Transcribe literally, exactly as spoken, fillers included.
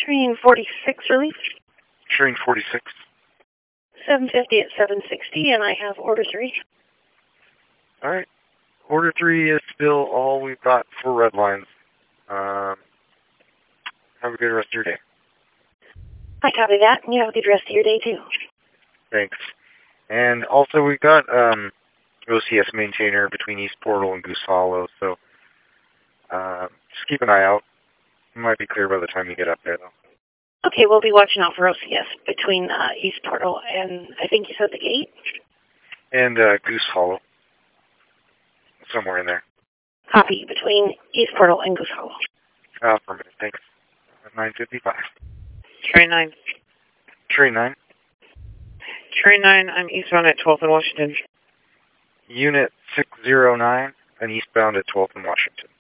Train forty-six relief. Train forty-six. seven fifty at seven sixty, and I have order three. All right. Order three is still all we've got for red lines. Um, have a good rest of your day. I copy that, and you have a good rest of your day, too. Thanks. And also we've got um, O C S maintainer between East Portal and Goose Hollow, so uh, just keep an eye out. It might be clear by the time you get up there, though. Okay, we'll be watching out for O C S between uh, East Portal and, I think you said the gate? And uh, Goose Hollow. Somewhere in there. Copy, between East Portal and Goose Hollow. Affirmative, thanks. nine fifty-five. Train nine. Train nine. Train nine, I'm eastbound at twelfth and Washington. Unit six zero nine and eastbound at twelfth and Washington.